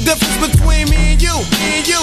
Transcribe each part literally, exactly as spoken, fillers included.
difference between me and you? Me and you.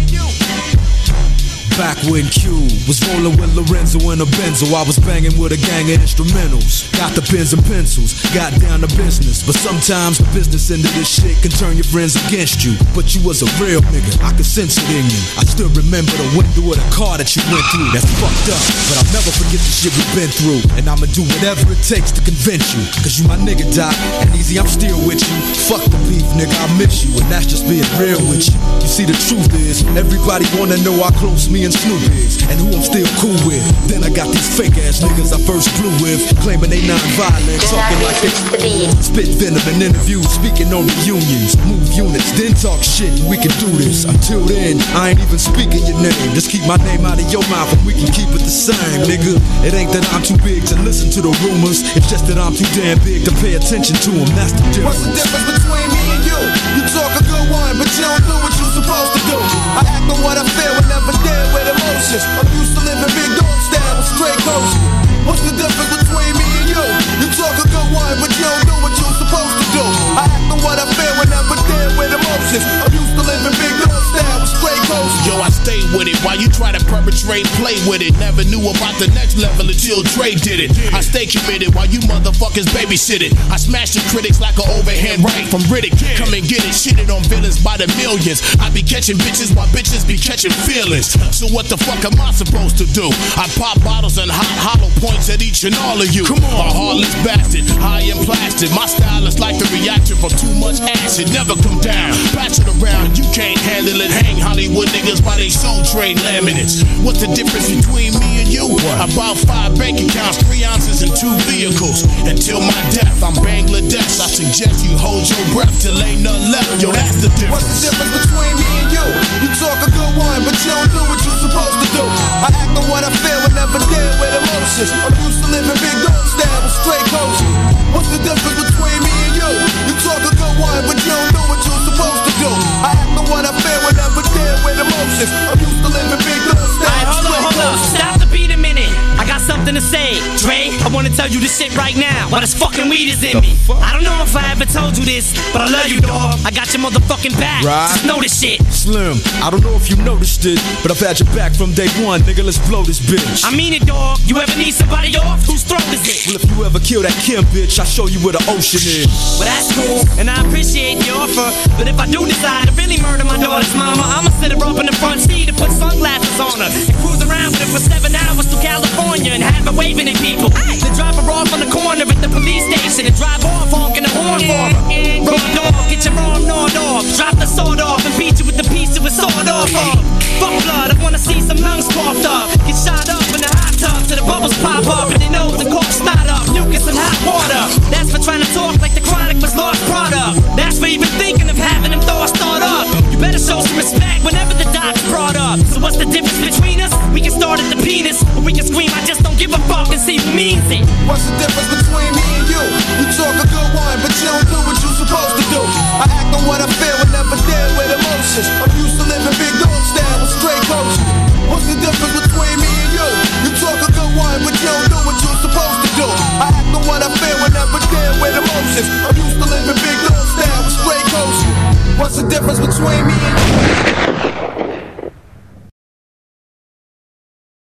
Back when Q was rolling with Lorenzo in a Benzo, I was banging with a gang of instrumentals. Got the pens and pencils, got down to business. But sometimes the business end of this shit can turn your friends against you. But you was a real nigga, I could sense it in you. I still remember the window of the car that you went through. That's fucked up, but I'll never forget the shit we've been through. And I'ma do whatever it takes to convince you. Cause you my nigga, Doc, and easy, I'm still with you. Fuck the beef, nigga, I miss you. And that's just being real with you. You see, the truth is, everybody wanna know how close me and Snoop is, and who I'm still cool with. Then I got these fake ass niggas I first blew with, claiming they non-violent, talking like they spit venom in interviews, speaking on reunions, move units, then talk shit. We can do this. Until then, I ain't even speaking your name. Just keep my name out of your mouth, and we can keep it the same, nigga. It ain't that I'm too big to listen to the rumors. It's just that I'm too damn big to pay attention to them. That's the difference. What's the difference between me and you? You talk a good one, but you don't do what you're supposed to do. I act on what I feel and never deal with emotions. I'm used to living big dog style with straight coaching. What's the difference between me and you? You talk a good one, but you don't do what you're supposed to do. I act on what I feel and never deal with emotions. I'm used to living big dog style with straight coaching. Yo, I stay with it while you try to perpetrate, play with it. Never knew about the next level until Dre did it. I stay committed while you motherfuckers babysit it. I smash the critics like an overhand right from Riddick. Come and get it, shitted on villains by the millions. I be catching bitches while bitches be catching feelings. So what the fuck am I supposed to do? I pop bottles and hot hollow points at each and all of you. Come on, a heartless bastard, high and plastic. My style is like the reaction from too much acid. Never come down, patch it around. You can't handle it. Hang Hollywood niggas by they soul train laminates. What's the difference between me and you? About five bank accounts, three ounces and two vehicles. Until my death, I'm Bangladesh. I suggest you hold your breath till ain't nothing left. Yo, that's the difference. What's the difference between me and you? You talk a good one, but you don't do what you're supposed to do. I act on what I feel and never deal with emotions. I'm used to living big dog style with straight coaching. What's the difference between me and you? You talk a good one, but you don't do what you're supposed to do. I act on what I feel and never deal with emotions. I'm used to living big dog style. Alright, hold on, hold on. Stop the beat a minute. I got something to say. Dre, I wanna tell you this shit right now. Why this fucking weed is in me. I don't know if I ever told you this, but I love you, dog. I got your motherfucking back. Right. Just know this shit. Slim, I don't know if you noticed it, but I've had your back from day one, nigga. Let's blow this bitch. I mean it, dog. You ever need somebody off? Whose throat is it? Well, if you ever kill that Kim bitch, I'll show you where the ocean is. Well, that's cool, and I appreciate the offer. But if I do decide to really murder my daughter's mama, I'ma sit her up in the front seat and put sunglasses on her and cruise around with her for seven hours to California and have her waving at people. Then drop her off on the corner at the police station and drive off honking the horn for her. Raw dog, get your arm gnawed off. Drop the sword off and beat you with the piece of a sword off of. Fuck blood, I wanna see some lungs coughed up. Get shot up in the hot tub till the bubbles pop up and they know the cork's not up. Mucus and hot water. That's for trying to talk like the Chronic was lost product. That's for even thinking of having them thoughts start up. You better show some respect whenever the doc's brought up. So what's the difference between us? We can start at the penis, or we can scream, I just don't give a fuck, and see who means it. What's the difference between me and you? You talk a good one, but you don't do what you're supposed to do. I act on what I feel and never deal with emotions. I'm used to living big dog style with straight coaching. What's the difference between me and you? You talk a good one, but you don't do what you're supposed to do. I act on what I feel and never deal with emotions. I'm used to living big dog style with straight coaching. What's the difference between me